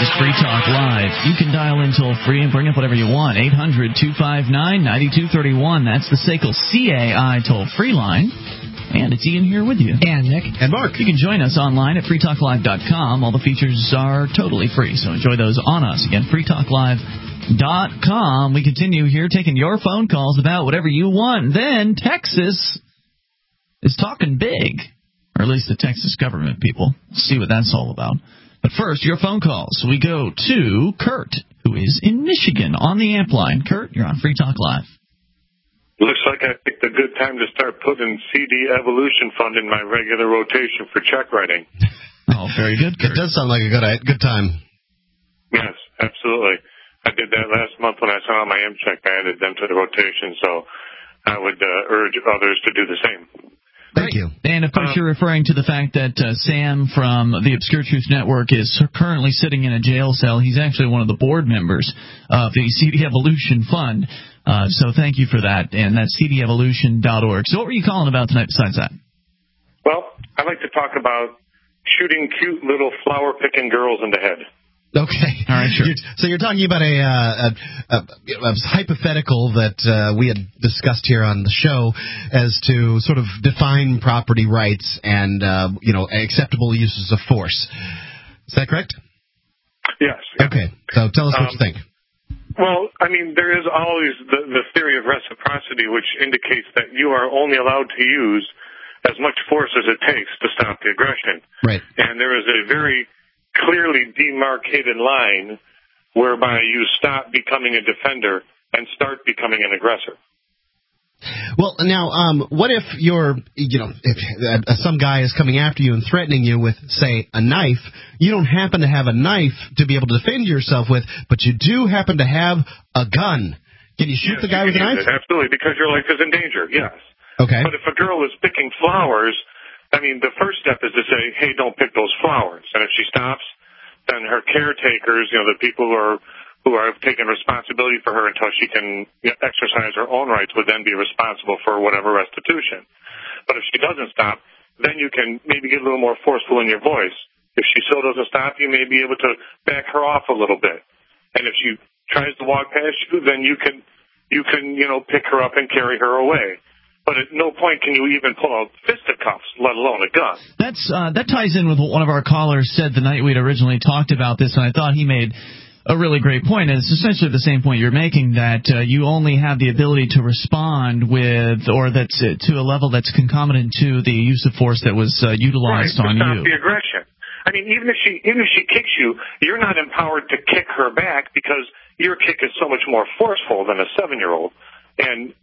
is Free Talk Live. You can dial in toll-free and bring up whatever you want. 800-259-9231. That's the SACL CAI toll-free line. And it's Ian here with you. And Nick. And Mark. You can join us online at freetalklive.com. All the features are totally free, so enjoy those on us. Again, freetalklive.com. We continue here taking your phone calls about whatever you want. Then Texas is talking big, or at least the Texas government people. See what that's all about. But first, your phone calls. We go to Kurt, who is in Michigan on the amp line. Kurt, you're on Free Talk Live. Looks like I picked a good time to start putting CD Evolution Fund in my regular rotation for check writing. Oh, very good, Kurt. It does sound like a good time. Yes, absolutely. I did that last month when I sent out my M check. I added them to the rotation, so I would urge others to do the same. Thank you. And, of course, you're referring to the fact that Sam from the Obscure Truth Network is currently sitting in a jail cell. He's actually one of the board members of the CD Evolution Fund. So thank you for that. And that's cdevolution.org. So what were you calling about tonight besides that? Well, I'd like to talk about shooting cute little flower-picking girls in the head. Okay. All right, sure. So you're talking about a hypothetical that we had discussed here on the show as to sort of define property rights and, acceptable uses of force. Is that correct? Yes. Okay. So tell us what you think. Well, I mean, there is always the theory of reciprocity, which indicates that you are only allowed to use as much force as it takes to stop the aggression. Right. And there is a very clearly demarcated line whereby you stop becoming a defender and start becoming an aggressor. Well, now, what if if some guy is coming after you and threatening you with, say, a knife? You don't happen to have a knife to be able to defend yourself with, but you do happen to have a gun. Can you shoot the guy with a knife? Absolutely, because your life is in danger, yes. Okay. But if a girl is picking flowers, I mean, the first step is to say, hey, don't pick those flowers. And if she stops, then her caretakers, the people who are taking responsibility for her until she can exercise her own rights would then be responsible for whatever restitution. But if she doesn't stop, then you can maybe get a little more forceful in your voice. If she still doesn't stop, you may be able to back her off a little bit. And if she tries to walk past you, then you can pick her up and carry her away. But at no point can you even pull out fisticuffs, let alone a gun. That ties in with what one of our callers said the night we'd originally talked about this, and I thought he made a really great point, and it's essentially the same point you're making, that you only have the ability to respond with, or that's to a level that's concomitant to the use of force that was utilized on you. Right, to stop the aggression. I mean, even if she kicks you, you're not empowered to kick her back because your kick is so much more forceful than a 7-year-old, and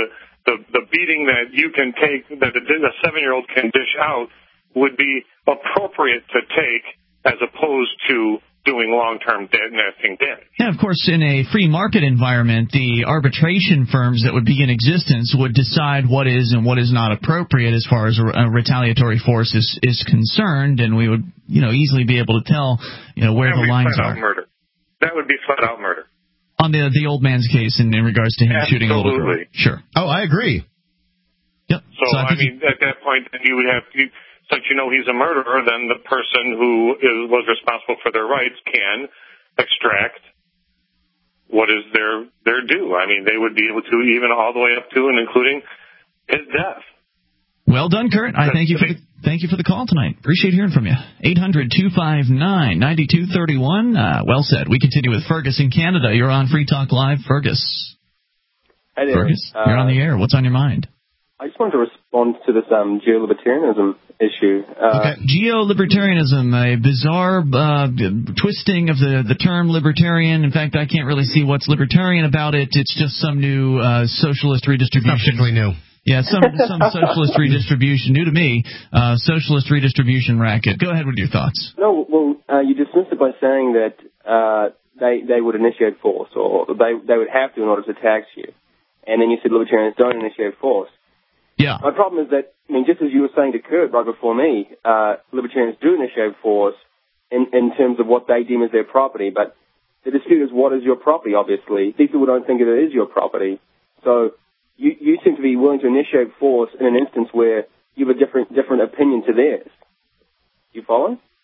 the beating that you can take, that a 7-year-old can dish out, would be appropriate to take as opposed to doing long-term nasty damage. Yeah, of course, in a free market environment, the arbitration firms that would be in existence would decide what is and what is not appropriate as far as a retaliatory force is concerned, and we would easily be able to tell where the lines are. Murder. That would be flat-out murder. On the old man's case in regards to him shooting a little girl. Sure. Oh, I agree. Yep. So I mean, at that point, you would have to, since he's a murderer, then the person who was responsible for their rights can extract what is their due. I mean, they would be able to, even all the way up to and including his death. Well done, Kurt. I thank you for the call tonight. Appreciate hearing from you. 800-259-9231. Well said. We continue with Fergus in Canada. You're on Free Talk Live. Fergus. Hi there. Fergus, you're on the air. What's on your mind? I just wanted to respond to this geo-libertarianism issue. Okay. Geo-libertarianism, a bizarre twisting of the term libertarian. In fact, I can't really see what's libertarian about it. It's just some new socialist redistribution. Not particularly new. Yeah, some socialist redistribution, new to me, socialist redistribution racket. Go ahead with your thoughts. No, well, you dismissed it by saying that they would initiate force, or they would have to in order to tax you. And then you said libertarians don't initiate force. Yeah. My problem is that, just as you were saying to Kurt right before me, libertarians do initiate force in terms of what they deem as their property, but the dispute is what is your property, obviously. These people don't think it is your property. So you seem to be willing to initiate force in an instance where you have a different opinion to theirs. You follow?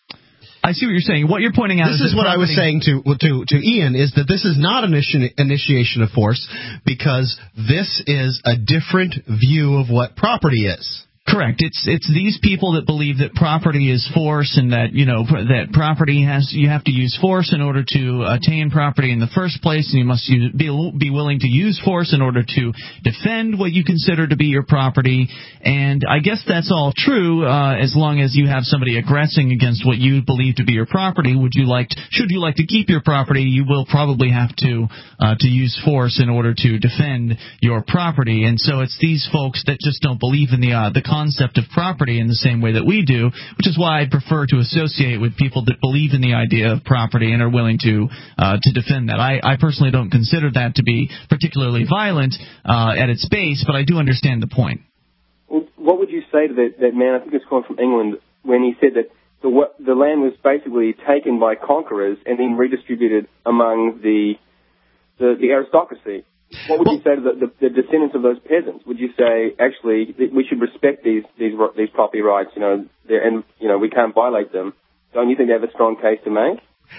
I see what you're saying. What you're pointing out this is what I was saying to Ian, is that this is not an initiation of force, because this is a different view of what property is. Correct. It's these people that believe that property is force, and that that property you have to use force in order to attain property in the first place, and you must be willing to use force in order to defend what you consider to be your property. And I guess that's all true as long as you have somebody aggressing against what you believe to be your property. Should you like to keep your property, you will probably have to use force in order to defend your property. And so it's these folks that just don't believe in the concept of property in the same way that we do, which is why I prefer to associate with people that believe in the idea of property and are willing to defend that. I personally don't consider that to be particularly violent at its base, but I do understand the point. Well, what would you say to that man, I think it's calling from England, when he said that the land was basically taken by conquerors and then redistributed among the aristocracy? What would you say to the descendants of those peasants? Would you say, actually, we should respect these property rights, and we can't violate them? Don't you think they have a strong case to make?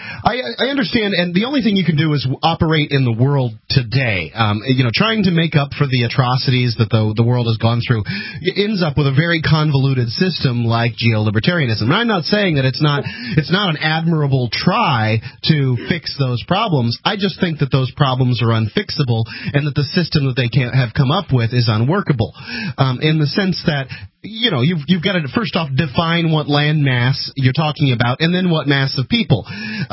I understand, and the only thing you can do is operate in the world today. Trying to make up for the atrocities that the world has gone through ends up with a very convoluted system like geolibertarianism. And I'm not saying that it's not an admirable try to fix those problems. I just think that those problems are unfixable, and that the system that they have come up with is unworkable. In the sense that you've got to first off define what land mass you're talking about, and then what mass of people.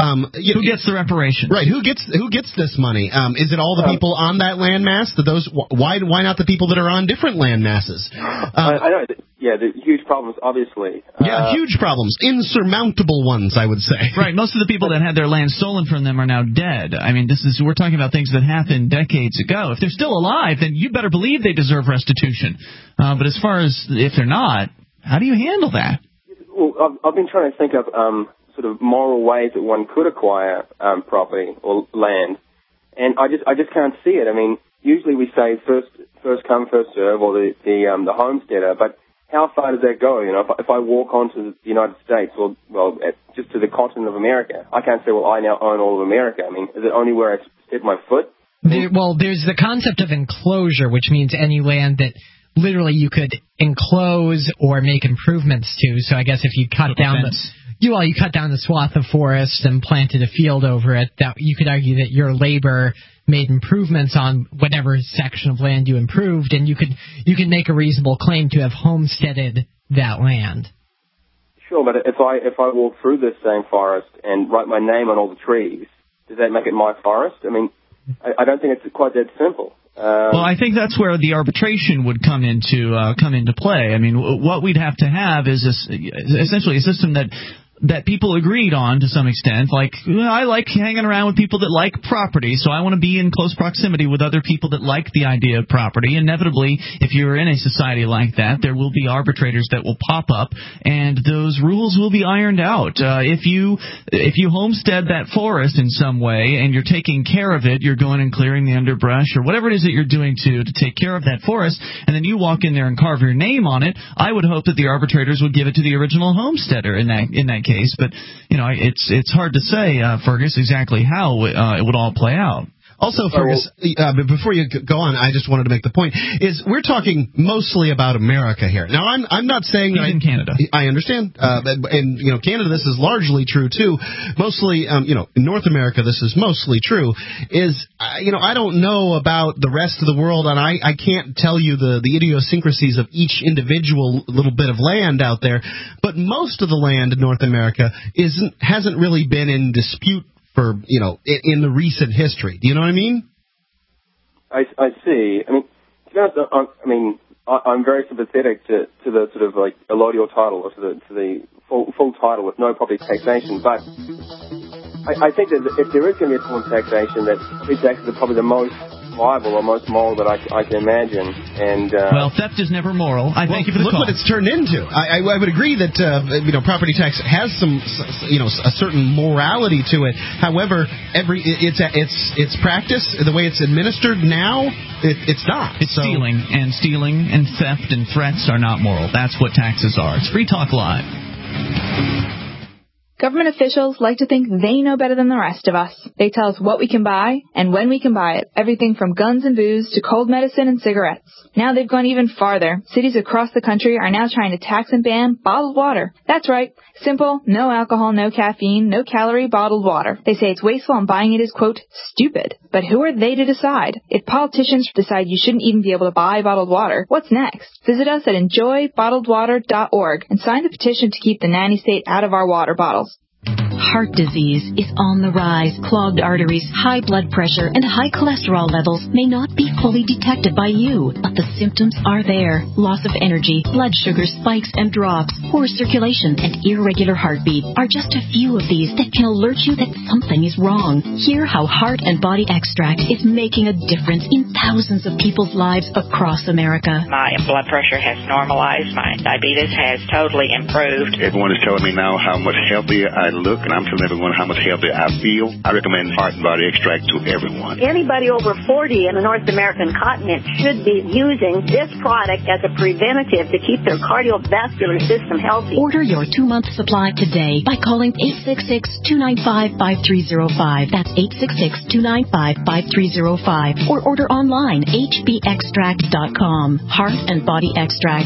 Who gets the reparations? Right. Who gets this money? Is it all the people on that land mass? Why not the people that are on different land masses? I know. Yeah, the huge problems, obviously. Huge problems, insurmountable ones, I would say. Right. Most of the people that had their land stolen from them are now dead. I mean, we're talking about things that happened decades ago. If they're still alive, then you better believe they deserve restitution. But as far as if they're not, how do you handle that? Well, I've been trying to think of sort of moral ways that one could acquire property or land, and I just can't see it. I mean, usually we say first come, first serve, or the homesteader, but how far does that go? If I walk onto the United States, just to the continent of America, I can't say, well, I now own all of America. I mean, is it only where I step my foot? There's the concept of enclosure, which means any land that literally you could enclose or make improvements to. So I guess if you cut down you cut down the swath of forest and planted a field over it, that you could argue that your labor made improvements on whatever section of land you improved, and you could make a reasonable claim to have homesteaded that land. Sure, but if I walk through this same forest and write my name on all the trees, does that make it my forest? I mean, I don't think it's quite that simple. Well, I think that's where the arbitration would come into play. I mean, what we'd have to have is essentially a system that people agreed on to some extent. Like, I like hanging around with people that like property, so I want to be in close proximity with other people that like the idea of property. Inevitably, if you're in a society like that, there will be arbitrators that will pop up, and those rules will be ironed out. If you homestead that forest in some way and you're taking care of it, you're going and clearing the underbrush or whatever it is that you're doing to take care of that forest, and then you walk in there and carve your name on it, I would hope that the arbitrators would give it to the original homesteader in that case. But it's hard to say, Fergus, exactly how it would all play out. Also, Fergus, before you go on, I just wanted to make the point, is we're talking mostly about America here. Now, I'm not saying that... in Canada. I understand. And Canada, this is largely true, too. Mostly, in North America, this is mostly true. I don't know about the rest of the world, and I can't tell you the idiosyncrasies of each individual little bit of land out there, but most of the land in North America hasn't really been in dispute for, in the recent history. Do you know what I mean? I see. I mean, to be honest, I'm very sympathetic to the sort of like allodial title, or to the full title with no property taxation, but I think that if there is going to be a form of taxation, that property taxes are probably the most viable or most moral that I can imagine. And well, theft is never moral. Thank you for the call. Look what it's turned into. I would agree that property tax has some a certain morality to it. However, its practice, the way it's administered now, it's not. It's stealing and theft and threats are not moral. That's what taxes are. It's Free Talk Live. Government officials like to think they know better than the rest of us. They tell us what we can buy and when we can buy it, everything from guns and booze to cold medicine and cigarettes. Now they've gone even farther. Cities across the country are now trying to tax and ban bottled water. That's right. Simple, no alcohol, no caffeine, no calorie bottled water. They say it's wasteful and buying it is, quote, stupid. But who are they to decide? If politicians decide you shouldn't even be able to buy bottled water, what's next? Visit us at enjoybottledwater.org and sign the petition to keep the nanny state out of our water bottles. Heart disease is on the rise. Clogged arteries, high blood pressure, and high cholesterol levels may not be fully detected by you, but the symptoms are there. Loss of energy, blood sugar spikes and drops, poor circulation, and irregular heartbeat are just a few of these that can alert you that something is wrong. Hear how Heart and Body Extract is making a difference in thousands of people's lives across America. My blood pressure has normalized. My diabetes has totally improved. Everyone is telling me now how much healthier I look, and I'm telling everyone how much healthier I feel. I recommend Heart and Body Extract to everyone. Anybody over 40 in the North American continent should be using this product as a preventative to keep their cardiovascular system healthy. Order your 2-month supply today by calling 866-295-5305. That's 866-295-5305. Or order online, hbextract.com. Heart and Body Extract,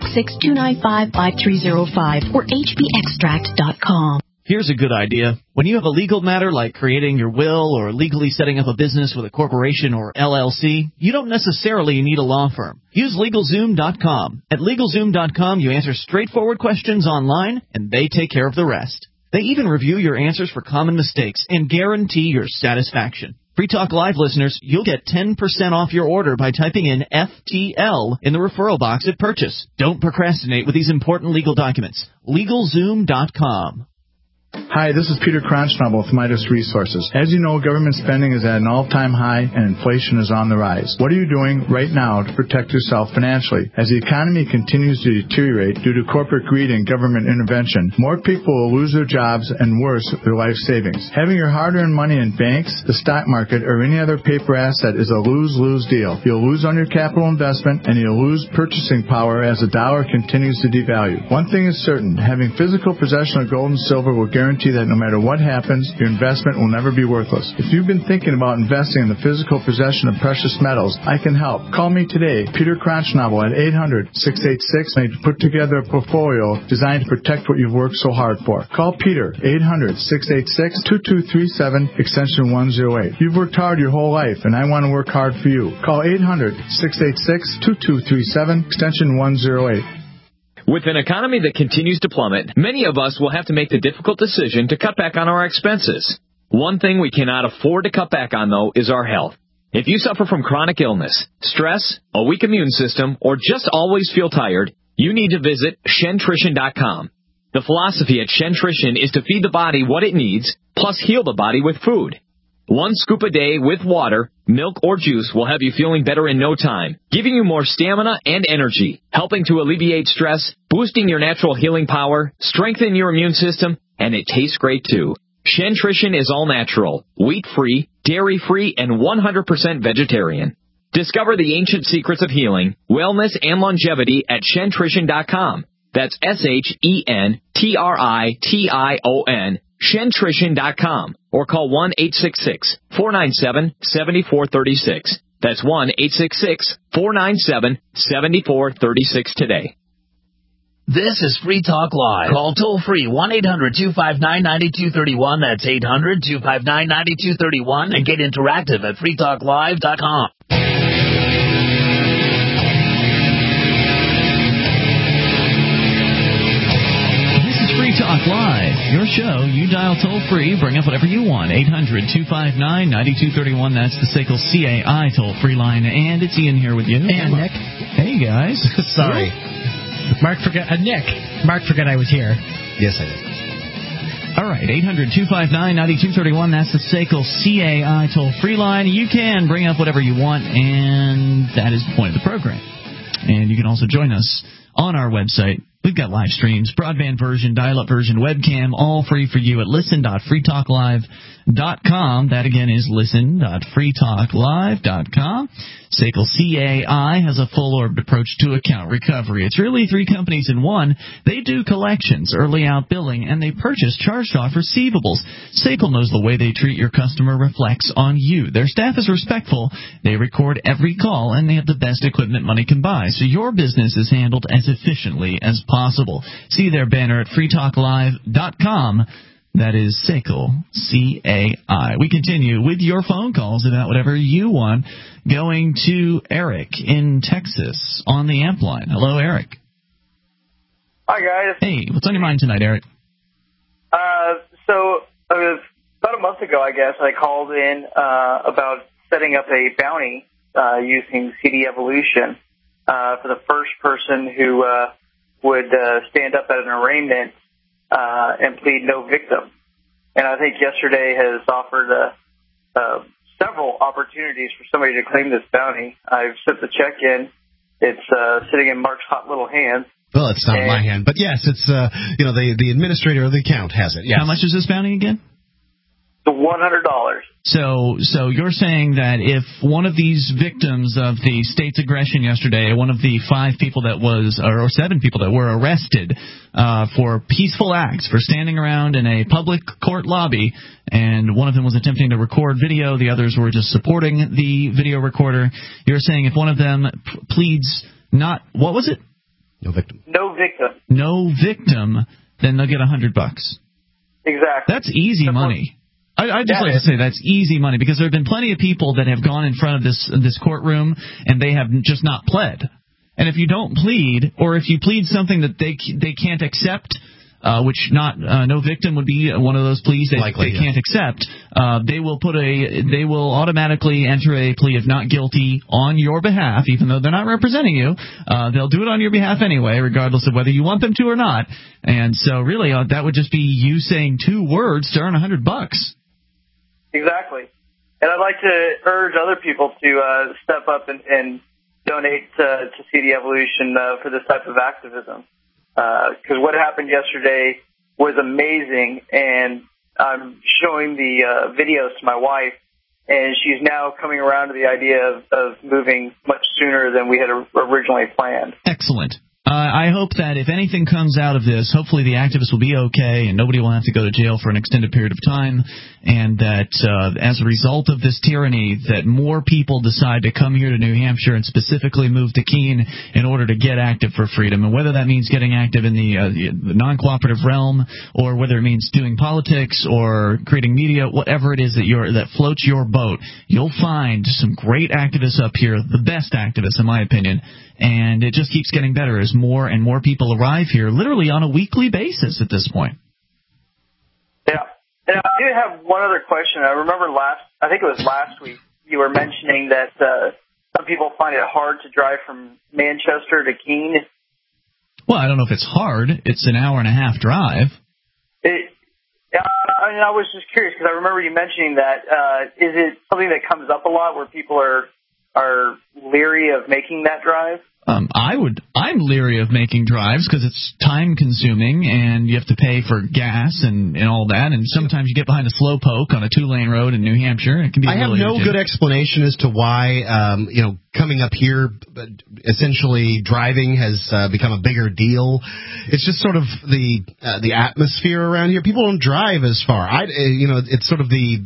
866-295-5305 or hbextract.com. Here's a good idea. When you have a legal matter like creating your will or legally setting up a business with a corporation or LLC, you don't necessarily need a law firm. Use LegalZoom.com. At LegalZoom.com, you answer straightforward questions online, and they take care of the rest. They even review your answers for common mistakes and guarantee your satisfaction. Free Talk Live listeners, you'll get 10% off your order by typing in FTL in the referral box at purchase. Don't procrastinate with these important legal documents. LegalZoom.com. Hi, this is Peter Kronschnabel with Midas Resources. As you know, government spending is at an all-time high and inflation is on the rise. What are you doing right now to protect yourself financially? As the economy continues to deteriorate due to corporate greed and government intervention, more people will lose their jobs and worse, their life savings. Having your hard-earned money in banks, the stock market, or any other paper asset is a lose-lose deal. You'll lose on your capital investment and you'll lose purchasing power as the dollar continues to devalue. One thing is certain, having physical possession of gold and silver will guarantee that no matter what happens, your investment will never be worthless. If you've been thinking about investing in the physical possession of precious metals, I can help. Call me today, Peter Kronschnabel, at 800-686, and I put together a portfolio designed to protect what you've worked so hard for. Call Peter, 800-686-2237, extension 108. You've worked hard your whole life, and I want to work hard for you. Call 800-686-2237, extension 108. With an economy that continues to plummet, many of us will have to make the difficult decision to cut back on our expenses. One thing we cannot afford to cut back on, though, is our health. If you suffer from chronic illness, stress, a weak immune system, or just always feel tired, you need to visit ShenTrition.com. The philosophy at ShenTrition is to feed the body what it needs, plus heal the body with food. 1 scoop a day with water, milk, or juice will have you feeling better in no time, giving you more stamina and energy, helping to alleviate stress, boosting your natural healing power, strengthen your immune system, and it tastes great too. ShenTrition is all natural, wheat-free, dairy-free, and 100% vegetarian. Discover the ancient secrets of healing, wellness, and longevity at ShenTrition.com. That's ShenTrition. ShenTrition.com or call 1-866-497-7436. That's 1-866-497-7436 today. This is Free Talk Live. Call toll free 1-800-259-9231. That's 800-259-9231 and get interactive at freetalklive.com. Talk Live, your show. You dial toll-free, bring up whatever you want. 800-259-9231. That's the SACL CAI toll-free line. And it's Ian here with you. And Nick. Hey, guys. Sorry. Mark forgot I was here. Yes, I did. All right, 800-259-9231. That's the SACL CAI toll-free line. You can bring up whatever you want, and that is the point of the program. And you can also join us on our website, We've got live streams, broadband version, dial-up version, webcam, all free for you at listen.freetalklive.com. That, again, is listen.freetalklive.com. SACL CAI has a full-orbed approach to account recovery. It's really three companies in one. They do collections, early out billing, and they purchase charged-off receivables. SACL knows the way they treat your customer reflects on you. Their staff is respectful. They record every call, and they have the best equipment money can buy, so your business is handled as efficiently as possible. See their banner at freetalklive.com. That is SACL, C-A-I. We continue with your phone calls about whatever you want. Going to Eric in Texas on the amp line. Hello, Eric. Hi, guys. Hey, what's on your mind tonight, Eric? So about a month ago, I guess, I called in about setting up a bounty using CD Evolution for the first person who would stand up at an arraignment and plead no victim. And I think yesterday has offered several opportunities for somebody to claim this bounty. I've sent the check in. It's sitting in Mark's hot little hands. Well, it's not in my hand, but yes, it's the administrator of the account has it. Yes. How much is this bounty again? $100. So you're saying that if one of these victims of the state's aggression yesterday, one of the 5 people that was, or 7 people that were arrested for peaceful acts, for standing around in a public court lobby, and one of them was attempting to record video, the others were just supporting the video recorder, you're saying if one of them pleads not, what was it? No victim. No victim. No victim, then they'll get $100. Exactly. That's easy money. I'd just like to say that's easy money, because there have been plenty of people that have gone in front of this courtroom and they have just not pled. And if you don't plead, or if you plead something that they can't accept, which no victim would be one of those pleas they can't accept, they will automatically enter a plea of not guilty on your behalf, even though they're not representing you. They'll do it on your behalf anyway, regardless of whether you want them to or not. And so really, that would just be you saying 2 words to earn $100. Exactly. And I'd like to urge other people to step up and donate to CD Evolution for this type of activism. Because what happened yesterday was amazing, and I'm showing the videos to my wife, and she's now coming around to the idea of moving much sooner than we had originally planned. Excellent. I hope that if anything comes out of this, hopefully the activists will be okay and nobody will have to go to jail for an extended period of time, and that as a result of this tyranny, that more people decide to come here to New Hampshire and specifically move to Keene in order to get active for freedom. And whether that means getting active in the non-cooperative realm, or whether it means doing politics or creating media, whatever it is that floats your boat, you'll find some great activists up here, the best activists in my opinion. And it just keeps getting better as more and more people arrive here, literally on a weekly basis at this point. Yeah. And I do have one other question. I remember I think it was last week, you were mentioning that some people find it hard to drive from Manchester to Keene. Well, I don't know if it's hard. It's an hour-and-a-half drive. I was just curious, because I remember you mentioning that. Is it something that comes up a lot where people are leery of making that drive? I'm leery of making drives because it's time consuming and you have to pay for gas and all that, and sometimes you get behind a slowpoke on a 2-lane road in New Hampshire. It can be. I have no good explanation as to why coming up here, essentially driving has become a bigger deal. It's just sort of the atmosphere around here. People don't drive as far. It's sort of the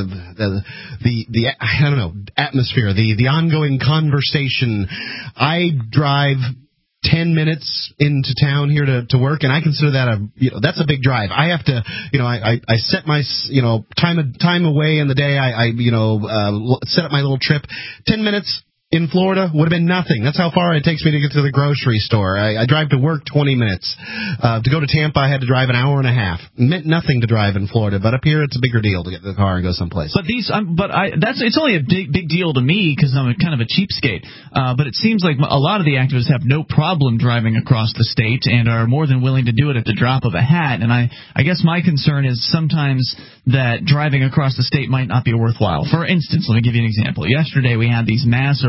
I don't know, atmosphere, the ongoing conversation. I drive 10 minutes into town here to work, and I consider that that's a big drive. I have to, I set my, time away in the day. I set up my little trip. 10 minutes in Florida would have been nothing. That's how far it takes me to get to the grocery store. I drive to work 20 minutes. To go to Tampa, I had to drive an hour and a half. It meant nothing to drive in Florida, but up here it's a bigger deal to get in the car and go someplace. But it's only a big deal to me because I'm kind of a cheapskate. But it seems like a lot of the activists have no problem driving across the state and are more than willing to do it at the drop of a hat. And I guess my concern is sometimes that driving across the state might not be worthwhile. For instance, let me give you an example. Yesterday we had these mass arrests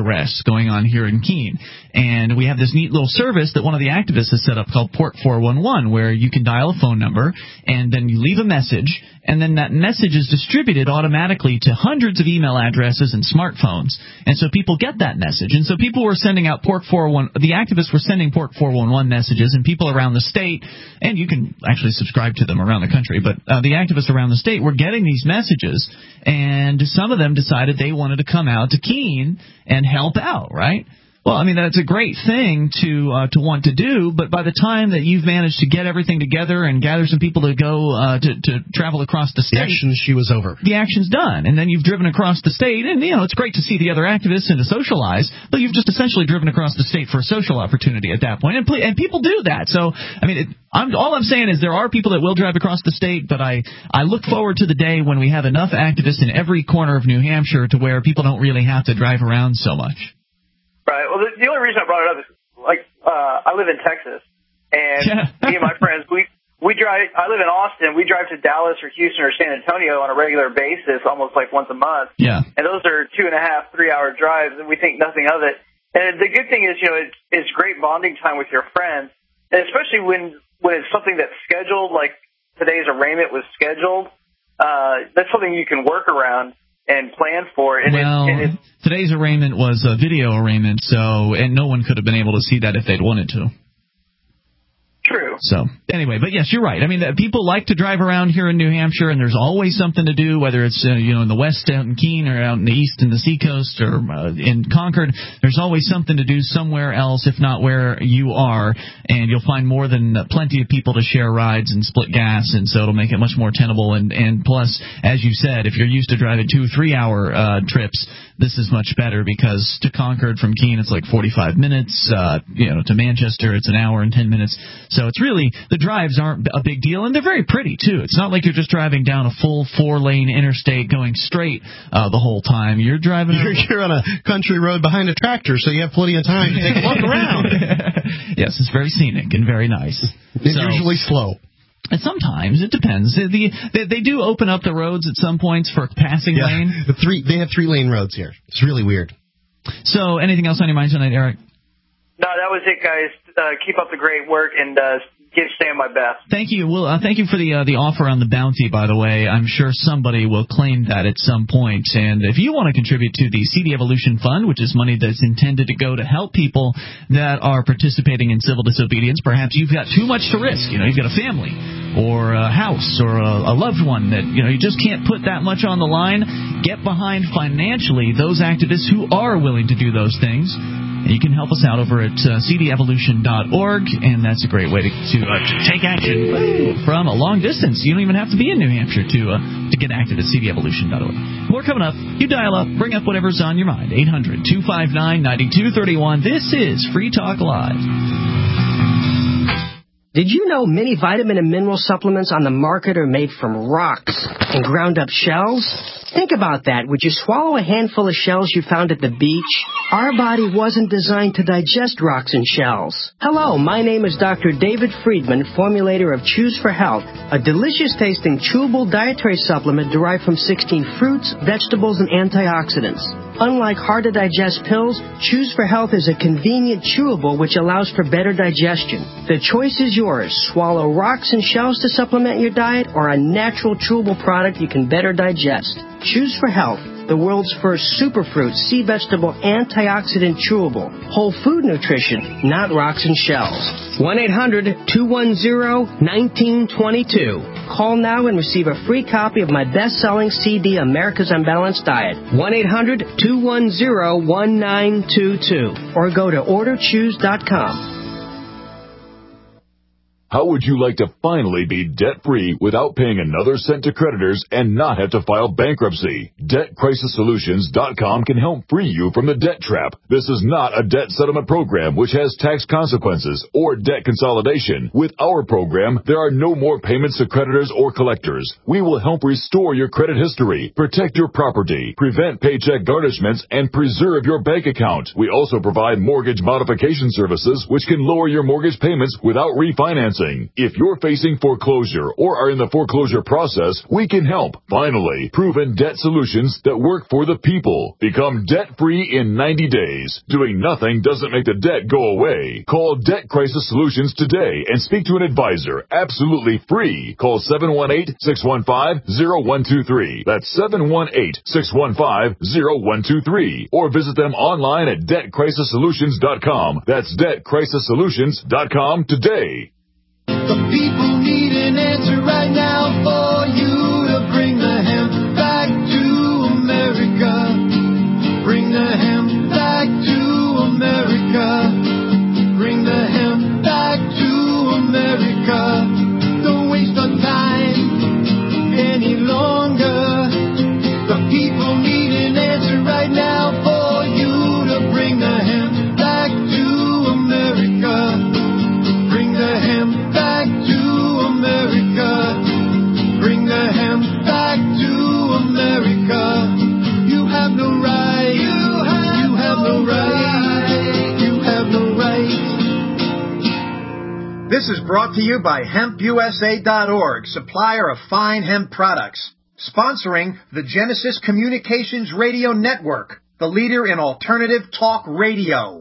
arrests going on here in Keene. And we have this neat little service that one of the activists has set up called Port 411, where you can dial a phone number, and then you leave a message, and then that message is distributed automatically to hundreds of email addresses and smartphones. And so people get that message. And so people were sending out Port 411, the activists were sending Port 411 messages, and people around the state, and you can actually subscribe to them around the country, but the activists around the state were getting these messages, and some of them decided they wanted to come out to Keene and help out, right? Well, I mean, that's a great thing to want to do, but by the time that you've managed to get everything together and gather some people to go to travel across the state, she was over. The action's done, and then you've driven across the state, and it's great to see the other activists and to socialize, but you've just essentially driven across the state for a social opportunity at that point, and people do that. So, I mean, all I'm saying is there are people that will drive across the state, but I look forward to the day when we have enough activists in every corner of New Hampshire to where people don't really have to drive around so much. Right. Well, the only reason I brought it up is, I live in Texas, and me and my friends, we drive. I live in Austin. We drive to Dallas or Houston or San Antonio on a regular basis, almost like once a month. Yeah. And those are 2.5, 3-hour drives, and we think nothing of it. And the good thing is, it's great bonding time with your friends, and especially when it's something that's scheduled, like today's arraignment was scheduled. That's something you can work around and plan for. And today's arraignment was a video arraignment, and no one could have been able to see that if they'd wanted to. True. So, anyway, but yes, you're right. I mean, people like to drive around here in New Hampshire, and there's always something to do, whether it's, in the west out in Keene or out in the east in the seacoast or in Concord. There's always something to do somewhere else, if not where you are, and you'll find more than plenty of people to share rides and split gas, and so it'll make it much more tenable. And plus, as you said, if you're used to driving 2-3 hour trips, this is much better because to Concord from Keene it's like 45 minutes. To Manchester it's an hour and 10 minutes. So it's really, the drives aren't a big deal, and they're very pretty, too. It's not like you're just driving down a full 4-lane interstate going straight the whole time. You're driving... You're on a country road behind a tractor, so you have plenty of time to take a look around. Yes, it's very scenic and very nice. It's usually slow. And sometimes it depends. They do open up the roads at some points for passing lane. They have 3-lane roads here. It's really weird. So, anything else on your mind tonight, Eric? No, that was it, guys. Keep up the great work and stay on my best. Thank you. Well, thank you for the offer on the bounty, by the way. I'm sure somebody will claim that at some point. And if you want to contribute to the CD Evolution Fund, which is money that's intended to go to help people that are participating in civil disobedience, perhaps you've got too much to risk. You've got a family or a house or a loved one that, you just can't put that much on the line. Get behind financially those activists who are willing to do those things. You can help us out over at cdevolution.org, and that's a great way to take action from a long distance. You don't even have to be in New Hampshire to get active at cdevolution.org. More coming up. You dial up, bring up whatever's on your mind. 800-259-9231. This is Free Talk Live. Did you know many vitamin and mineral supplements on the market are made from rocks and ground up shells? Think about that. Would you swallow a handful of shells you found at the beach? Our body wasn't designed to digest rocks and shells. Hello, my name is Dr. David Friedman, formulator of Choose for Health, a delicious-tasting chewable dietary supplement derived from 16 fruits, vegetables, and antioxidants. Unlike hard-to-digest pills, Choose for Health is a convenient chewable which allows for better digestion. The choice is yours. Swallow rocks and shells to supplement your diet or a natural chewable product you can better digest. Choose for Health, the world's first superfruit, sea vegetable, antioxidant chewable. Whole food nutrition, not rocks and shells. 1-800-210-1922. Call now and receive a free copy of my best-selling CD, America's Unbalanced Diet. 1-800-210-1922. Or go to orderchoose.com. How would you like to finally be debt-free without paying another cent to creditors and not have to file bankruptcy? DebtCrisisSolutions.com can help free you from the debt trap. This is not a debt settlement program which has tax consequences or debt consolidation. With our program, there are no more payments to creditors or collectors. We will help restore your credit history, protect your property, prevent paycheck garnishments, and preserve your bank account. We also provide mortgage modification services which can lower your mortgage payments without refinancing financing. If you're facing foreclosure or are in the foreclosure process, we can help. Finally, proven debt solutions that work for the people. Become debt-free in 90 days. Doing nothing doesn't make the debt go away. Call Debt Crisis Solutions today and speak to an advisor. Absolutely free. Call 718-615-0123. That's 718-615-0123. Or visit them online at debtcrisissolutions.com. That's debtcrisissolutions.com today. The people need an answer right now for you to bring the hemp back to America. Bring the hemp back to America. Bring the hemp back to America. Don't waste our time any longer. The people need an answer right now for you to bring the hemp back to America. Bring the hemp back to America. Bring the hemp back to America. You have no right. You have no right. You have no right. This is brought to you by HempUSA.org, supplier of fine hemp products. Sponsoring the Genesis Communications Radio Network, the leader in alternative talk radio.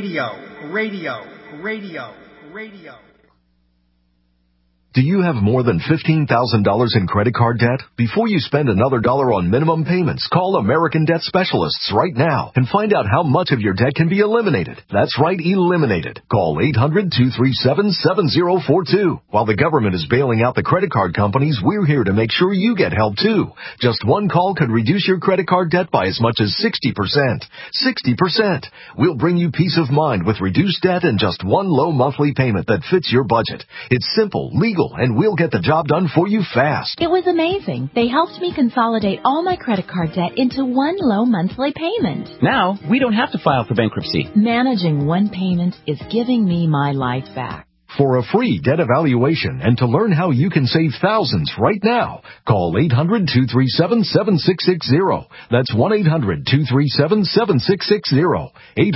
Do you have more than $15,000 in credit card debt? Before you spend another dollar on minimum payments, call American Debt Specialists right now and find out how much of your debt can be eliminated. That's right, eliminated. Call 800-237-7042. While the government is bailing out the credit card companies, we're here to make sure you get help too. Just one call could reduce your credit card debt by as much as 60%. 60%. We'll bring you peace of mind with reduced debt and just one low monthly payment that fits your budget. It's simple, legal, and we'll get the job done for you fast. It was amazing. They helped me consolidate all my credit card debt into one low monthly payment. Now, we don't have to file for bankruptcy. Managing one payment is giving me my life back. For a free debt evaluation and to learn how you can save thousands right now, call 800-237-7660. That's 1-800-237-7660.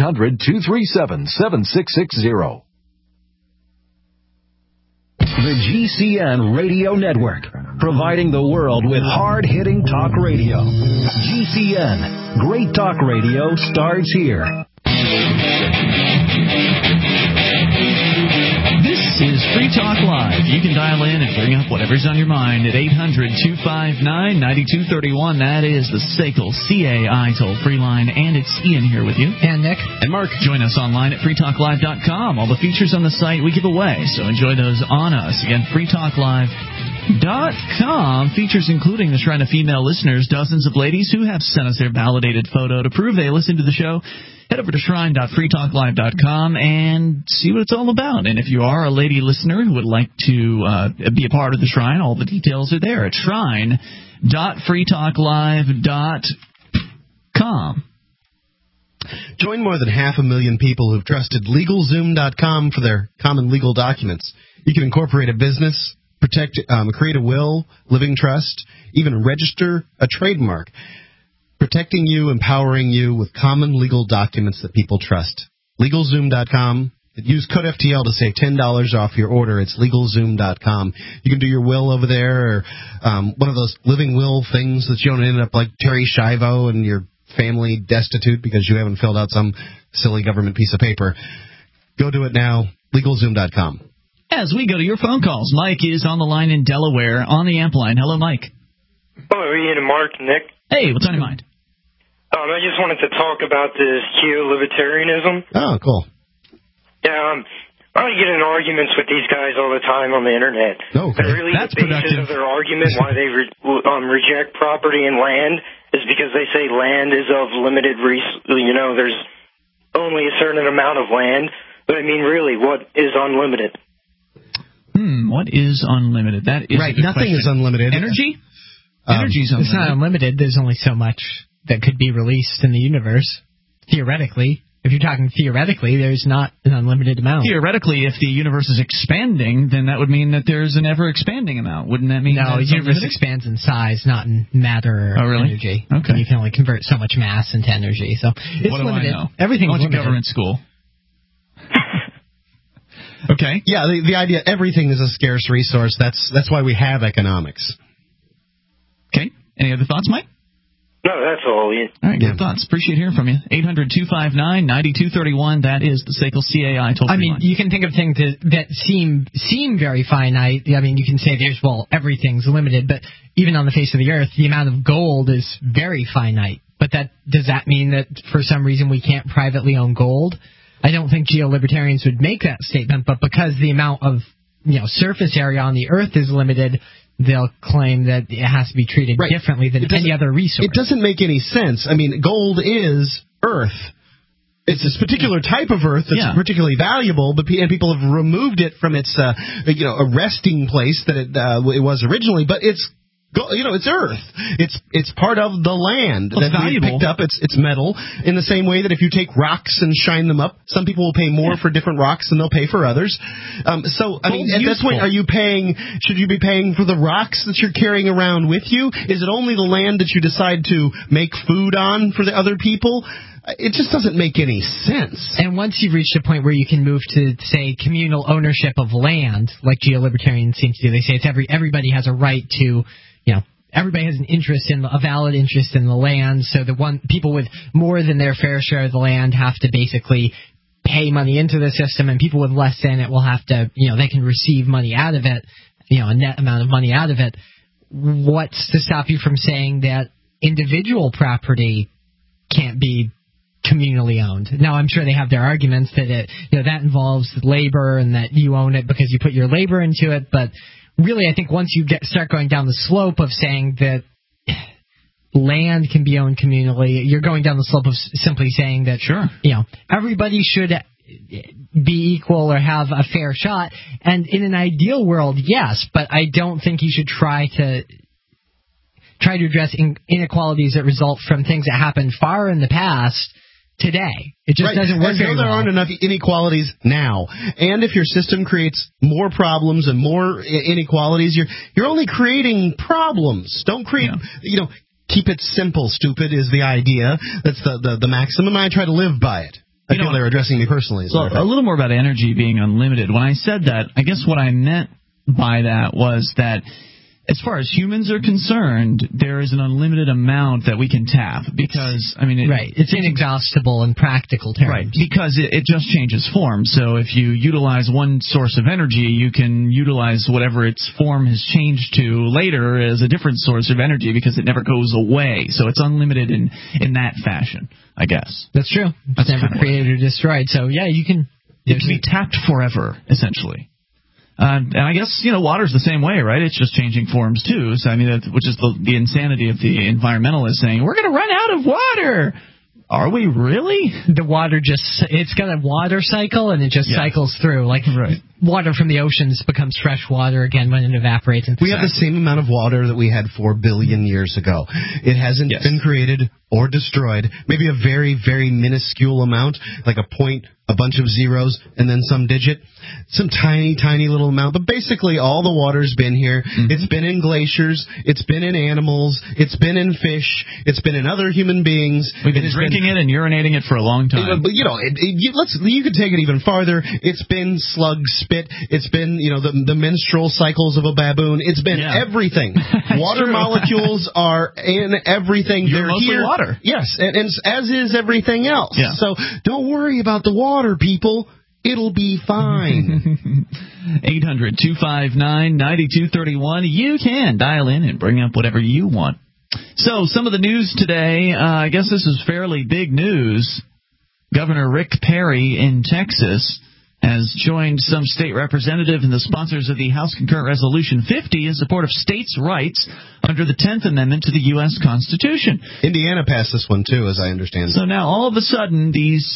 800-237-7660. The GCN Radio Network, providing the world with hard-hitting talk radio. GCN, great talk radio starts here. This is Free Talk Live. You can dial in and bring up whatever's on your mind at 800-259-9231. That is the SACL CAI toll-free line. And it's Ian here with you. And Nick. And Mark. Join us online at freetalklive.com. All the features on the site we give away, so enjoy those on us. Again, freetalklive.com. Features including the Shrine of Female Listeners, dozens of ladies who have sent us their validated photo to prove they listen to the show. Head over to shrine.freetalklive.com and see what it's all about. And if you are a lady listener who would like to be a part of the Shrine, all the details are there at shrine.freetalklive.com. Join more than 500,000 people who've trusted LegalZoom.com for their common legal documents. You can incorporate a business, create a will, living trust, even register a trademark. Protecting you, empowering you with common legal documents that people trust. LegalZoom.com. Use code FTL to save $10 off your order. It's LegalZoom.com. You can do your will over there, or one of those living will things that you don't end up like Terry Schiavo and your family destitute because you haven't filled out some silly government piece of paper. Go do it now. LegalZoom.com. As we go to your phone calls, Mike is on the line in Delaware on the amp line. Hello, Mike. Hello, Ian and Mark and Nick. Hey, what's on your mind? I just wanted to talk about this Q-libertarianism. Oh, cool. Yeah, I get in arguments with these guys all the time on the internet. Okay. And really That's the basis productive. of their argument why they reject property and land is because they say land is of limited there's only a certain amount of land. But I mean, really, what is unlimited? What is unlimited? That is right. A good Nothing question. is unlimited. Energy? Energy's unlimited. It's not unlimited. There's only so much that could be released in the universe. Theoretically. If you're talking theoretically, there's not an unlimited amount. Theoretically, if the universe is expanding, then that would mean that there's an ever-expanding amount. Wouldn't that mean no, that the universe expands in size, not in matter or energy. Okay. And you can only convert so much mass into energy. So it's what do limited. I know? Everything's I went to limited. government school. Okay. Yeah, the idea everything is a scarce resource. That's why we have economics. Okay. Any other thoughts, Mike? No, that's all. All right, good thoughts. Appreciate hearing from you. 800-259-9231. That is the SACL CAI toll-free line. You can think of things that seem very finite. I mean, you can say everything's limited, but even on the face of the earth, the amount of gold is very finite. But does that mean that for some reason we can't privately own gold? I don't think geo-libertarians would make that statement, but because the amount of surface area on the earth is limited, they'll claim that it has to be treated differently than any other resource. It doesn't make any sense. I mean, gold is earth. It's this particular type of earth that's particularly valuable, and people have removed it from its a resting place that it was originally. But it's earth. It's part of the land that we picked up. It's metal. In the same way that if you take rocks and shine them up, some people will pay more for different rocks than they'll pay for others. So I mean, at that point, should you be paying for the rocks that you're carrying around with you? Is it only the land that you decide to make food on for the other people? It just doesn't make any sense. And once you've reached a point where you can move to, say, communal ownership of land, like geo-libertarians seem to do, they say everybody has a right to, everybody has a valid interest in the land, so people with more than their fair share of the land have to basically pay money into the system, and people with less than it will have to, they can receive money out of it, a net amount of money out of it. What's to stop you from saying that individual property can't be communally owned? Now, I'm sure they have their arguments that that involves labor and that you own it because you put your labor into it, but really, I think once you start going down the slope of saying that land can be owned communally, you're going down the slope of simply saying that everybody should be equal or have a fair shot. And in an ideal world, yes, but I don't think you should try to address inequalities that result from things that happened far in the past today. It just doesn't work very well. There aren't enough inequalities now. And if your system creates more problems and more inequalities, you're only creating problems. Don't create, keep it simple, stupid is the idea. That's the maximum. I try to live by it. I feel they're addressing me personally. So a little more about energy being unlimited. When I said that, I guess what I meant by that was that as far as humans are concerned, there is an unlimited amount that we can tap because, it's inexhaustible in practical terms. Right, because it just changes form. So if you utilize one source of energy, you can utilize whatever its form has changed to later as a different source of energy because it never goes away. So it's unlimited in that fashion, I guess. That's true. It's never created or destroyed. So, you can... It can be tapped forever, essentially. And I guess, water's the same way, right? It's just changing forms, too. So, which is the insanity of the environmentalists saying, we're going to run out of water. Are we really? The water it's got a water cycle, and it just cycles through. Like, water from the oceans becomes fresh water again when it evaporates. We have the same amount of water that we had 4 billion years ago. It hasn't been created or destroyed. Maybe a very, very minuscule amount, like a point, a bunch of zeros, and then some digit. Some tiny, tiny little amount. But basically, all the water's been here. Mm-hmm. It's been in glaciers. It's been in animals. It's been in fish. It's been in other human beings. We've been drinking it and urinating it for a long time. But, you could take it even farther. It's been slug spit. It's been, the menstrual cycles of a baboon. It's been everything. Water molecules are in everything. They're mostly here. Water. Yes, and as is everything else. Yeah. So don't worry about the water, people. It'll be fine. 800-259-9231. You can dial in and bring up whatever you want. So some of the news today, I guess this is fairly big news. Governor Rick Perry in Texas has joined some state representatives and the sponsors of the House Concurrent Resolution 50 in support of states' rights under the 10th Amendment to the U.S. Constitution. Indiana passed this one, too, as I understand. So now, all of a sudden,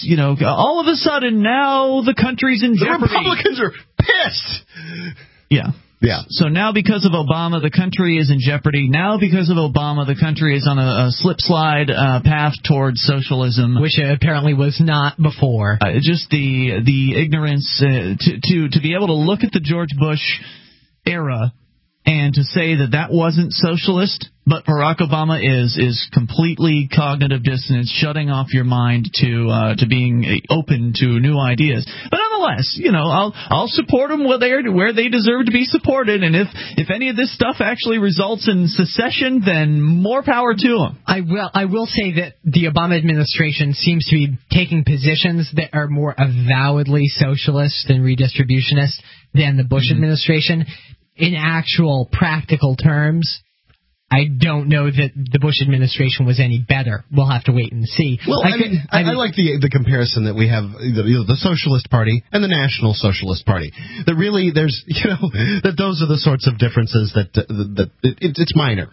now the country's in jeopardy. The Republicans are pissed. Yeah. Yeah. So now because of Obama, the country is in jeopardy. Now because of Obama, the country is on a slip-slide path towards socialism. Which it apparently was not before. Just the ignorance to be able to look at the George Bush era and to say that wasn't socialist But Barack Obama is completely cognitive dissonance, shutting off your mind to being open to new ideas. But nonetheless, I'll support them where they deserve to be supported. And if any of this stuff actually results in secession, then more power to them. I will say that the Obama administration seems to be taking positions that are more avowedly socialist and redistributionist than the Bush administration. In actual practical terms, I don't know that the Bush administration was any better. We'll have to wait and see. Well, I like the comparison that we have, the Socialist Party and the National Socialist Party. That really, there's, that those are the sorts of differences that it's minor.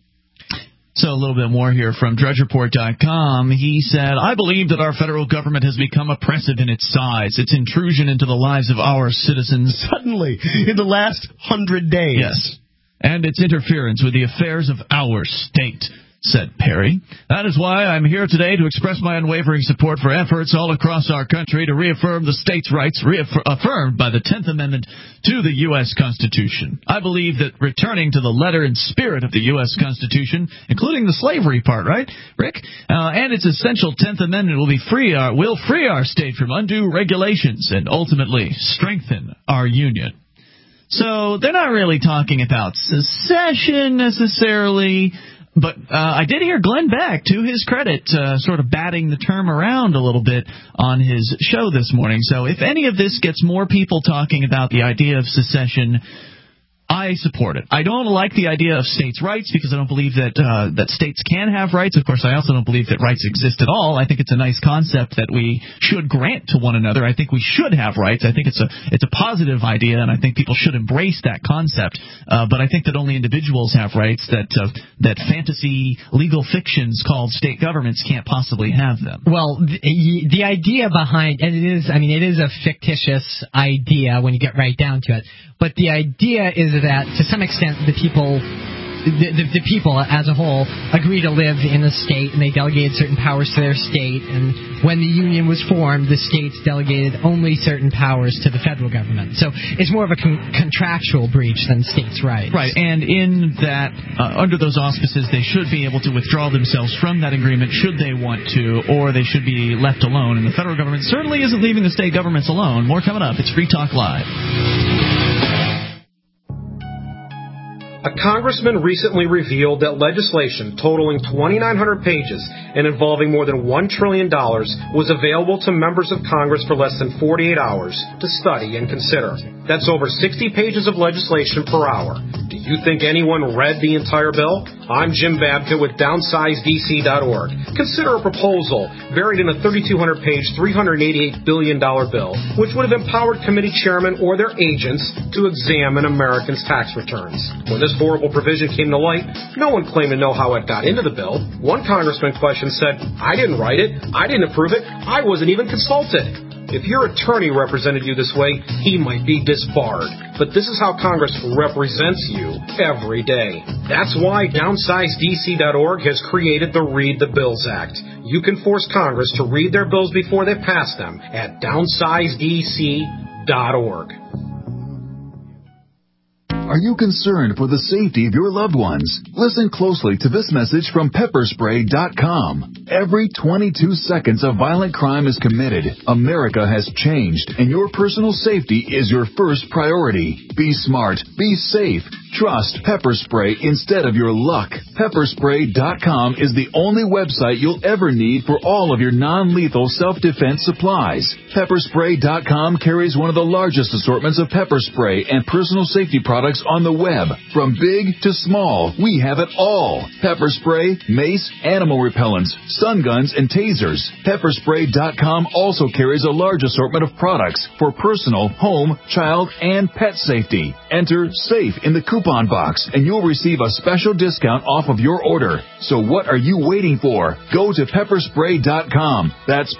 So a little bit more here from DrudgeReport.com. He said, I believe that our federal government has become oppressive in its size, its intrusion into the lives of our citizens. Suddenly, in the last 100 days. Yes. And its interference with the affairs of our state, said Perry. That is why I'm here today to express my unwavering support for efforts all across our country to reaffirm the states' rights affirmed by the 10th Amendment to the U.S. Constitution. I believe that returning to the letter and spirit of the U.S. Constitution, including the slavery part, right, Rick? And its essential 10th Amendment will free our state from undue regulations and ultimately strengthen our union. So they're not really talking about secession necessarily, but I did hear Glenn Beck, to his credit, sort of batting the term around a little bit on his show this morning. So if any of this gets more people talking about the idea of secession, I support it. I don't like the idea of states' rights because I don't believe that states can have rights. Of course, I also don't believe that rights exist at all. I think it's a nice concept that we should grant to one another. I think we should have rights. I think it's a positive idea, and I think people should embrace that concept. But I think that only individuals have rights, that fantasy legal fictions called state governments can't possibly have them. Well, the idea behind it is a fictitious idea when you get right down to it. But the idea is that, to some extent, the people as a whole agree to live in a state, and they delegated certain powers to their state. And when the Union was formed, the states delegated only certain powers to the federal government. So it's more of a contractual breach than states' rights. Right, and in that, under those auspices, they should be able to withdraw themselves from that agreement should they want to, or they should be left alone. And the federal government certainly isn't leaving the state governments alone. More coming up. It's Free Talk Live. A congressman recently revealed that legislation totaling 2,900 pages and involving more than $1 trillion was available to members of Congress for less than 48 hours to study and consider. That's over 60 pages of legislation per hour. Do you think anyone read the entire bill? I'm Jim Babka with DownsizeDC.org. Consider a proposal buried in a 3,200-page, $388 billion bill, which would have empowered committee chairmen or their agents to examine Americans' tax returns. When this horrible provision came to light, no one claimed to know how it got into the bill. One congressman questioned said, I didn't write it, I didn't approve it, I wasn't even consulted. If your attorney represented you this way, he might be disbarred. But this is how Congress represents you every day. That's why DownsizeDC.org has created the Read the Bills Act. You can force Congress to read their bills before they pass them at DownsizeDC.org. Are you concerned for the safety of your loved ones? Listen closely to this message from Pepperspray.com. Every 22 seconds a violent crime is committed. America has changed, and your personal safety is your first priority. Be smart. Be safe. Trust Pepper Spray instead of your luck. Pepperspray.com is the only website you'll ever need for all of your non-lethal self-defense supplies. Pepperspray.com carries one of the largest assortments of pepper spray and personal safety products on the web. From big to small, we have it all. Pepper spray, mace, animal repellents, stun guns, and tasers. Pepperspray.com also carries a large assortment of products for personal, home, child, and pet safety. Enter SAFE in the coupon box, and you'll receive a special discount off of your order. So what are you waiting for? Go to Pepperspray.com. That's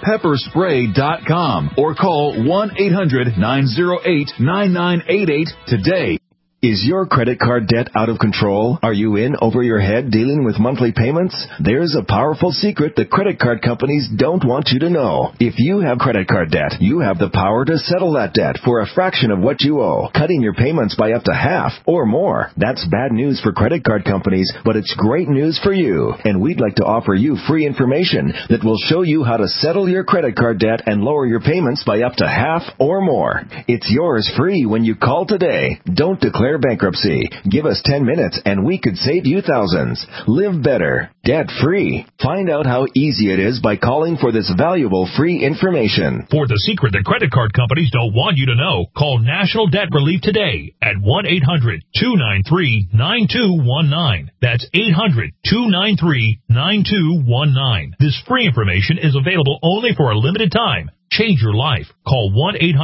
Pepperspray.com. Or call 1-800-908-9988 today. Is your credit card debt out of control? Are you in over your head dealing with monthly payments? There's a powerful secret the credit card companies don't want you to know. If you have credit card debt, you have the power to settle that debt for a fraction of what you owe, cutting your payments by up to half or more. That's bad news for credit card companies, but it's great news for you. And we'd like to offer you free information that will show you how to settle your credit card debt and lower your payments by up to half or more. It's yours free when you call today. Don't declare bankruptcy. Give us 10 minutes and we could save you thousands. Live better, debt-free. Find out how easy it is by calling for this valuable free information. For the secret that credit card companies don't want you to know, call National Debt Relief today at 1-800-293-9219. That's 800-293-9219. This free information is available only for a limited time. Change your life. Call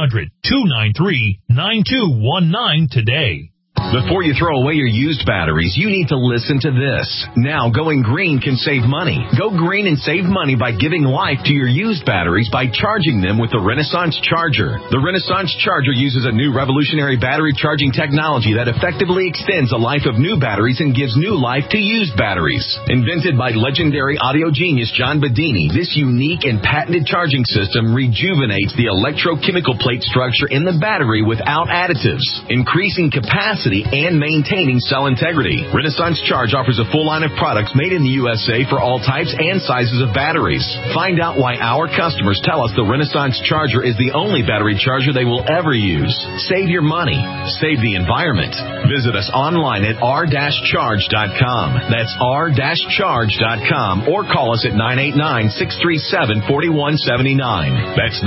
1-800-293-9219 today. Before you throw away your used batteries, you need to listen to this. Now, going green can save money. Go green and save money by giving life to your used batteries by charging them with the Renaissance Charger. The Renaissance Charger uses a new revolutionary battery charging technology that effectively extends the life of new batteries and gives new life to used batteries. Invented by legendary audio genius John Bedini, this unique and patented charging system rejuvenates the electrochemical plate structure in the battery without additives, increasing capacity and maintaining cell integrity. Renaissance Charge offers a full line of products made in the USA for all types and sizes of batteries. Find out why our customers tell us the Renaissance Charger is the only battery charger they will ever use. Save your money. Save the environment. Visit us online at r-charge.com. That's r-charge.com or call us at 989-637-4179. That's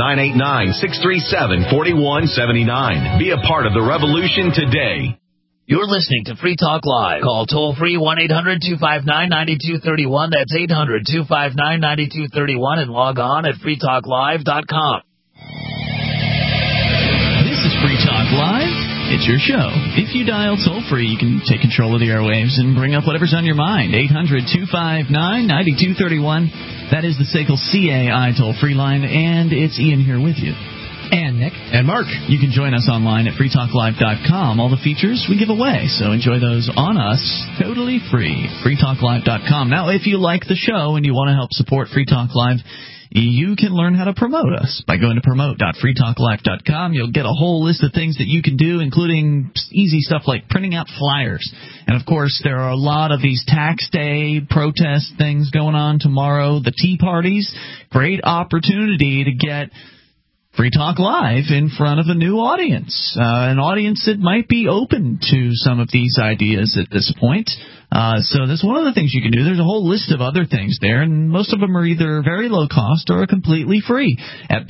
989-637-4179. Be a part of the revolution today. You're listening to Free Talk Live. Call toll-free 1-800-259-9231. That's 800-259-9231 and log on at freetalklive.com. This is Free Talk Live. It's your show. If you dial toll-free, you can take control of the airwaves and bring up whatever's on your mind. 800-259-9231. That is the SACL CAI toll-free line, and it's Ian here with you. And Nick. And Mark. You can join us online at freetalklive.com. All the features we give away, so enjoy those on us, totally free. freetalklive.com. Now, if you like the show and you want to help support Free Talk Live, you can learn how to promote us by going to promote.freetalklive.com. You'll get a whole list of things that you can do, including easy stuff like printing out flyers. And, of course, there are a lot of these tax day protest things going on tomorrow. The Tea Parties, great opportunity to get Free Talk Live in front of a new audience, an audience that might be open to some of these ideas at this point. So that's one of the things you can do. There's a whole list of other things there, and most of them are either very low cost or completely free at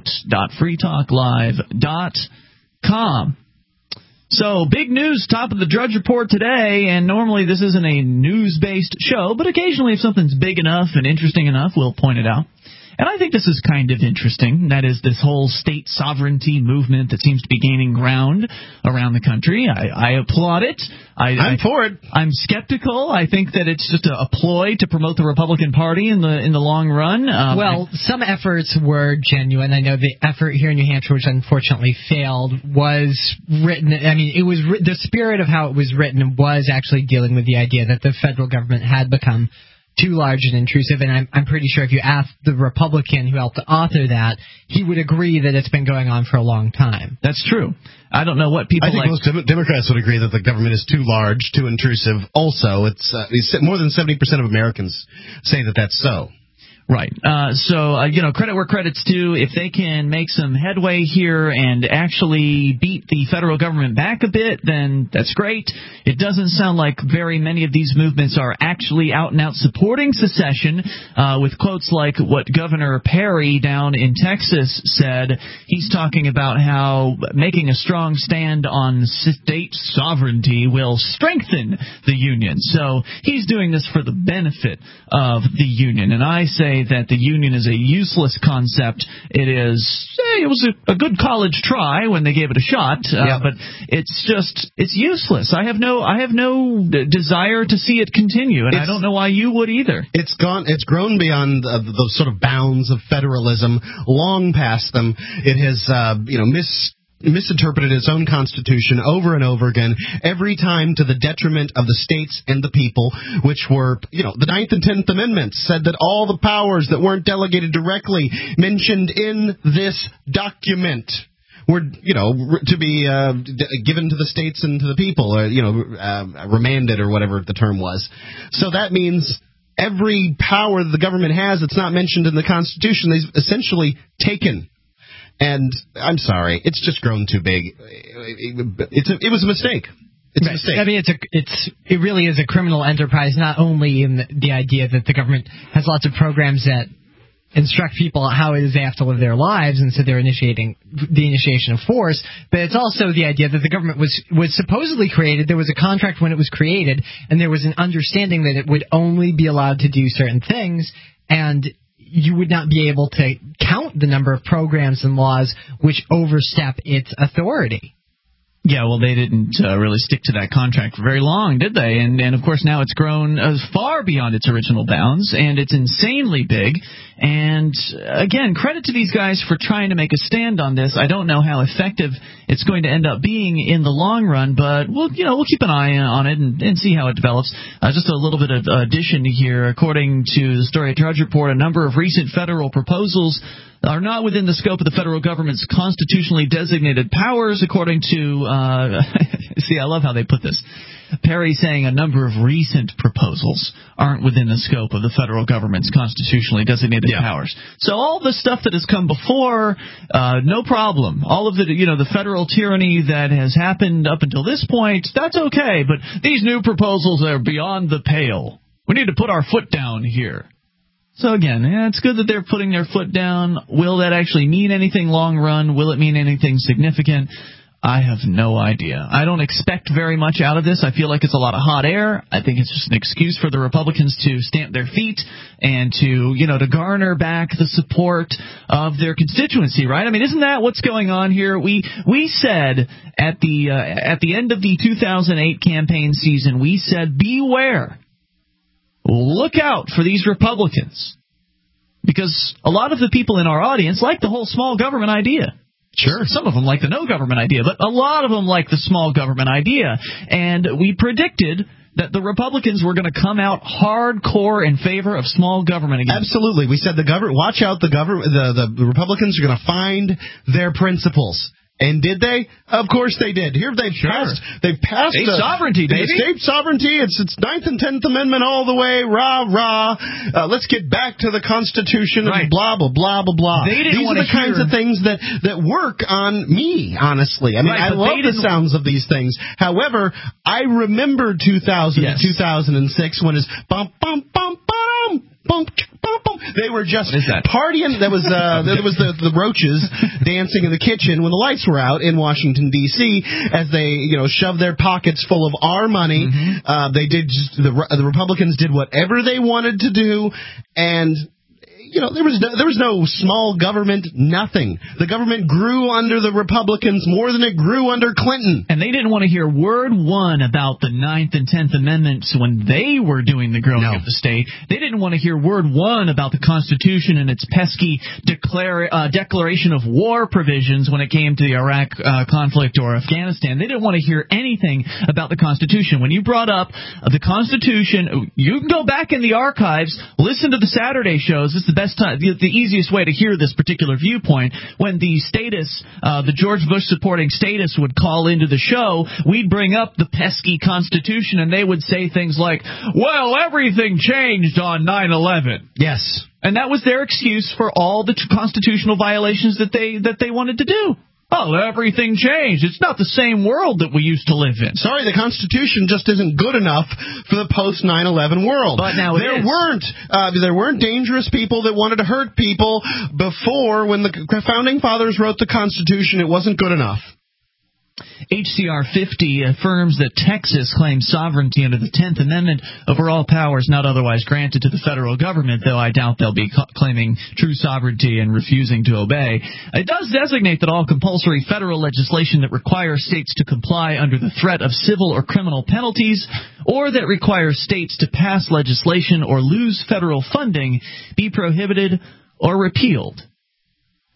promote.freetalklive.com. So, big news, top of the Drudge Report today, and normally this isn't a news-based show, but occasionally if something's big enough and interesting enough, we'll point it out. And I think this is kind of interesting. That is this whole state sovereignty movement that seems to be gaining ground around the country. I applaud it. I'm for it. I'm skeptical. I think that it's just a ploy to promote the Republican Party in the long run. Well, some efforts were genuine. I know the effort here in New Hampshire, which unfortunately failed, was written. I mean, it was the spirit of how it was written was actually dealing with the idea that the federal government had become too large and intrusive, and I'm pretty sure if you asked the Republican who helped author that, he would agree that it's been going on for a long time. That's true. I don't know what people I think most Democrats would agree that the government is too large, too intrusive. Also, it's more than 70% of Americans say that that's so. Right. So, credit where credit's due. If they can make some headway here and actually beat the federal government back a bit, then that's great. It doesn't sound like very many of these movements are actually out and out supporting secession, with quotes like what Governor Perry down in Texas said. He's talking about how making a strong stand on state sovereignty will strengthen the union. So he's doing this for the benefit of the union. And I say that the union is a useless concept. It was a good college try when they gave it a shot, but it's useless. I have no desire to see it continue, and I don't know why you would either. It's grown beyond those sort of bounds of federalism, long past them. It has misinterpreted its own constitution over and over again, every time to the detriment of the states and the people, which were, the 9th and 10th Amendments said that all the powers that weren't delegated directly mentioned in this document were, to be given to the states and to the people, remanded or whatever the term was. So that means every power that the government has that's not mentioned in the Constitution, they've essentially taken. And I'm sorry, it's just grown too big. It was a mistake. It's a mistake. I mean, it really is a criminal enterprise, not only in the idea that the government has lots of programs that instruct people how it is they have to live their lives, and so they're initiating the initiation of force, but it's also the idea that the government was supposedly created. There was a contract when it was created, and there was an understanding that it would only be allowed to do certain things, and you would not be able to count the number of programs and laws which overstep its authority. Yeah, well, they didn't really stick to that contract for very long, did they? And of course, now it's grown far beyond its original bounds, and it's insanely big. And, again, credit to these guys for trying to make a stand on this. I don't know how effective it's going to end up being in the long run, but we'll keep an eye on it and see how it develops. Just a little bit of addition here. According to the Story at Drudge Report, a number of recent federal proposals are not within the scope of the federal government's constitutionally designated powers, according to, see, I love how they put this. Perry saying a number of recent proposals aren't within the scope of the federal government's constitutionally designated powers. So all the stuff that has come before, no problem. All of the federal tyranny that has happened up until this point, that's okay. But these new proposals are beyond the pale. We need to put our foot down here. So again, it's good that they're putting their foot down. Will that actually mean anything long run? Will it mean anything significant? I have no idea. I don't expect very much out of this. I feel like it's a lot of hot air. I think it's just an excuse for the Republicans to stamp their feet and to garner back the support of their constituency, right? I mean, isn't that what's going on here? We said at the end of the 2008 campaign season, we said, beware. Look out for these Republicans. Because a lot of the people in our audience like the whole small government idea. Sure. Some of them like the no government idea, but a lot of them like the small government idea. And we predicted that the Republicans were going to come out hardcore in favor of small government again. Absolutely. We said watch out, the Republicans are going to find their principles. And did they? Of course they did. Here they've passed state sovereignty, baby. State sovereignty. It's 9th and 10th Amendment all the way. Rah rah. Let's get back to the Constitution and blah blah blah blah blah. These are the kinds of things that work on me. Honestly, I mean, I love the sounds of these things. However, I remember 2000 to 2006 when it's bum bum bum bum. They were just partying. There was the roaches dancing in the kitchen when the lights were out in Washington D.C. as they shoved their pockets full of our money. Mm-hmm. They did the Republicans did whatever they wanted to do, and there was no small government, nothing. The government grew under the Republicans more than it grew under Clinton. And they didn't want to hear word one about the 9th and 10th Amendments when they were doing the growing of the state. They didn't want to hear word one about the Constitution and its pesky declaration of war provisions when it came to the Iraq conflict or Afghanistan. They didn't want to hear anything about the Constitution. When you brought up the Constitution, you can go back in the archives, listen to the Saturday shows. It's the best time, the easiest way to hear this particular viewpoint. When the George Bush supporting statists would call into the show, we'd bring up the pesky Constitution, and they would say things like, well, everything changed on 9/11. Yes. And that was their excuse for all the constitutional violations that they wanted to do. Oh, everything changed. It's not the same world that we used to live in. Sorry, the Constitution just isn't good enough for the post 9/11 world. But now there weren't dangerous people that wanted to hurt people before. When the Founding Fathers wrote the Constitution, it wasn't good enough. HCR 50 affirms that Texas claims sovereignty under the 10th Amendment over all powers not otherwise granted to the federal government, though I doubt they'll be claiming true sovereignty and refusing to obey. It does designate that all compulsory federal legislation that requires states to comply under the threat of civil or criminal penalties, or that requires states to pass legislation or lose federal funding, be prohibited or repealed.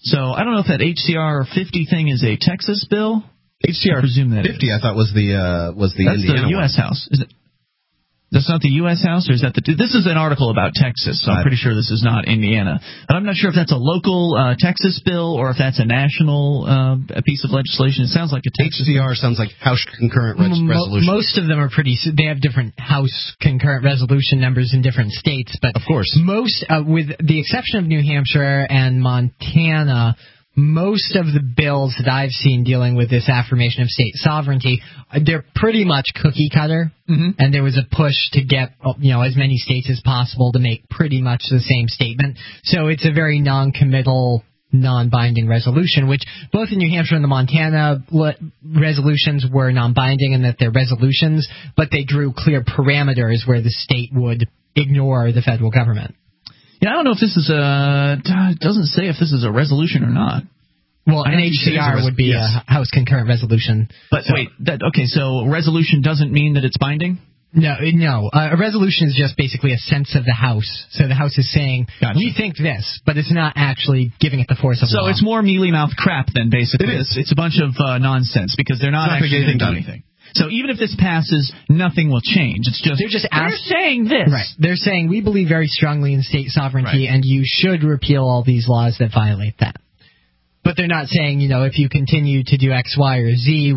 So I don't know if that HCR 50 thing is a Texas bill. HCR 50, I thought was the That's Indiana the U.S. House. Is it? That's not the U.S. House, or is that the? This is an article about Texas, so I'm pretty sure this is not Indiana. And I'm not sure if that's a local Texas bill or if that's a national piece of legislation. It sounds like a Texas. HCR sounds like House Concurrent Resolution. Most of them are they have different House Concurrent Resolution numbers in different states, but of course, most, with the exception of New Hampshire and Montana, most of the bills that I've seen dealing with this affirmation of state sovereignty, they're pretty much cookie cutter. Mm-hmm. And there was a push to get as many states as possible to make pretty much the same statement. So it's a very non-committal, non-binding resolution, which both in New Hampshire and the Montana resolutions were non-binding in that they're resolutions, but they drew clear parameters where the state would ignore the federal government. Yeah, I don't know if this is it doesn't say if this is a resolution or not. Well, an HCR would be a House Concurrent Resolution. But so, wait, so resolution doesn't mean that it's binding? No. A resolution is just basically a sense of the House. So the House is saying, we think this, but it's not actually giving it the force of law. So it's more mealy-mouthed crap then, basically. It is. It's a bunch of nonsense because they're not actually going to do anything. So even if this passes, nothing will change. It's just they're saying this. Right. They're saying we believe very strongly in state sovereignty, and you should repeal all these laws that violate that. But they're not saying, if you continue to do X, Y, or Z,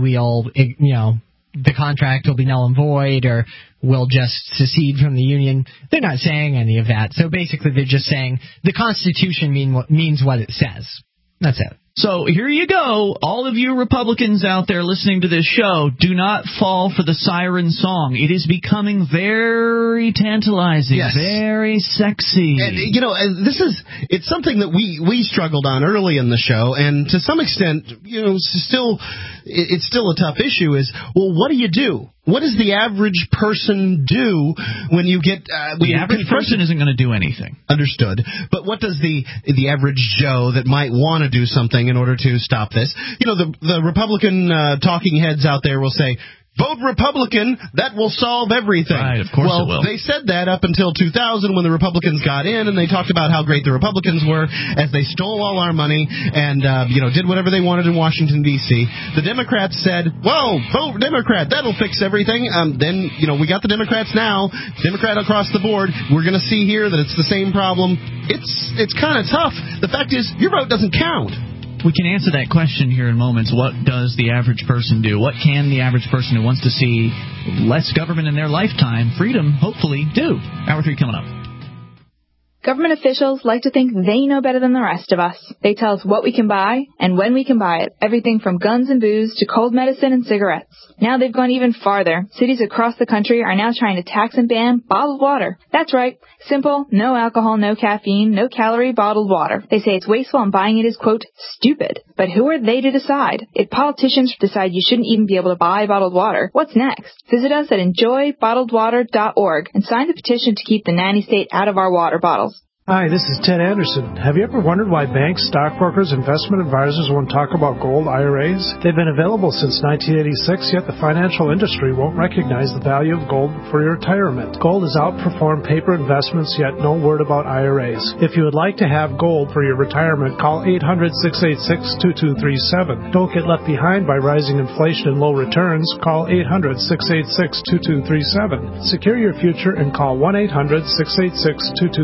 the contract will be null and void, or we'll just secede from the union. They're not saying any of that. So basically, they're just saying the Constitution means what it says. That's it. So here you go. All of you Republicans out there listening to this show, do not fall for the siren song. It is becoming very tantalizing, very sexy. And, it's something that we struggled on early in the show, and to some extent, it's still a tough issue is, well, what do you do? What does the average person do when you get... the average person isn't going to do anything. Understood. But what does the average Joe that might want to do something in order to stop this? The Republican talking heads out there will say, vote Republican, that will solve everything. Right, of course it will. They said that up until 2000 when the Republicans got in, and they talked about how great the Republicans were as they stole all our money and, did whatever they wanted in Washington, D.C. The Democrats said, well, vote Democrat, that'll fix everything. Then, we got the Democrats now, Democrat across the board. We're going to see here that it's the same problem. It's kind of tough. The fact is, your vote doesn't count. We can answer that question here in moments. What does the average person do? What can the average person who wants to see less government in their lifetime, freedom, hopefully, do? Hour 3 coming up. Government officials like to think they know better than the rest of us. They tell us what we can buy and when we can buy it. Everything from guns and booze to cold medicine and cigarettes. Now they've gone even farther. Cities across the country are now trying to tax and ban bottled water. That's right. Simple, no alcohol, no caffeine, no calorie bottled water. They say it's wasteful and buying it is, quote, stupid. But who are they to decide? If politicians decide you shouldn't even be able to buy bottled water, what's next? Visit us at enjoybottledwater.org and sign the petition to keep the nanny state out of our water bottles. Hi, this is Ted Anderson. Have you ever wondered why banks, stockbrokers, investment advisors won't talk about gold IRAs? They've been available since 1986, yet the financial industry won't recognize the value of gold for your retirement. Gold has outperformed paper investments, yet no word about IRAs. If you would like to have gold for your retirement, call 800-686-2237. Don't get left behind by rising inflation and low returns. Call 800-686-2237. Secure your future and call 1-800-686-2237.